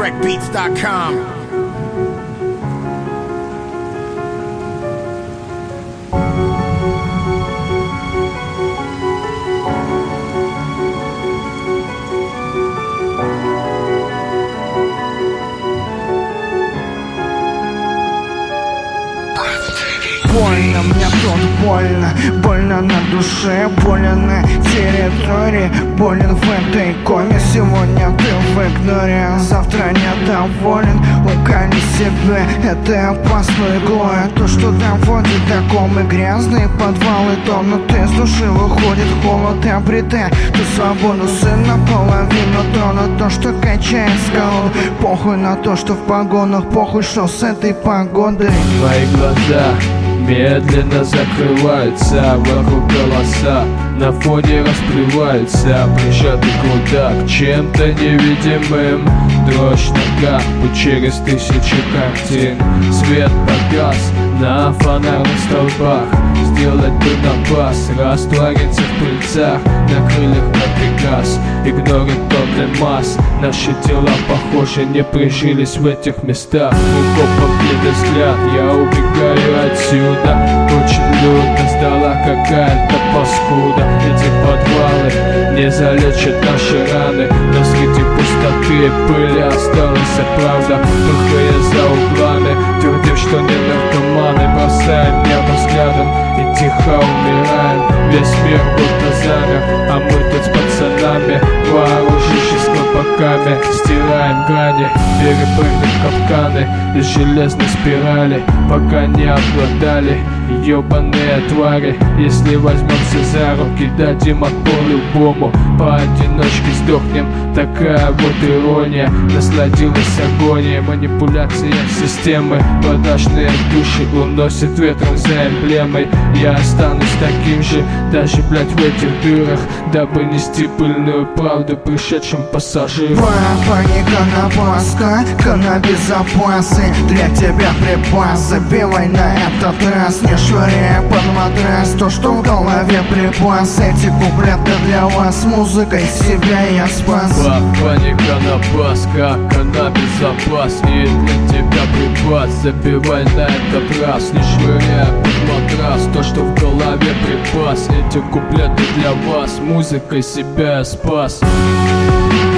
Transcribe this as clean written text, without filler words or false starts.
Breakbeats.com. Больно, мне тут больно, больно на душе, больно на территории, болен в этой коме. Сегодня ты в игноре, завтра недоволен. Уколи себя, это опасное иглой. То, что доводит до комы, грязные подвалы, тонут из души, выходит холод и обретая ту свободу. Сын наполовину тронут, то, что качает скалу. Похуй на то, что в погонах, похуй, что с этой погодой. Мои глаза медленно закрываются, вокруг голоса на фоне расплываются, прижаты куда к чем-то невидимым. Дрожь нога через тысячи картин. Свет погас на фонарных столбах. Сделать бы на бас, раствориться в пыльцах, на крыльях напрягас, игнорит тонны масс. Наши тела, похоже, не прижились в этих местах. Укопанный взгляд, я убегаю отсюда. Очень людно, сдала какая-то паскуда. Эти подвалы не залечат наши раны, но среди пустоты и пыли осталась правда. Тухая за углами, твердим, что не наркоманы. Бросаем небо взглядом и тихо умираем. Весь мир будто замер, а мы тут с пацанами, вооружившись колпаками, стираем грани, перепрыгнув капканы из железной спирали, пока не обладали ебаные твари. Если возьмемся за руки, дадим отпор любому, поодиночке сдохнем. Такая вот ирония, насладилась агония. Манипуляция системы, продажные души уносят ветром за эмблемой. Я останусь таким же, даже, блять, в этих дырах, дабы нести пыльную правду пришедшим пассажирам. Паника на плоска, каннабис-запасы, для тебя припас. Забивай на этот раз, не швыряя под матрас то, что в голове припас. Эти куплеты для вас, музыкой себя я спас. Паника на бас, как каннабис-запас, и для тебя припас. Забивай на этот раз, не швыряя под матрас то, что в голове припас. Эти куплеты для вас, музыкой себя я спас.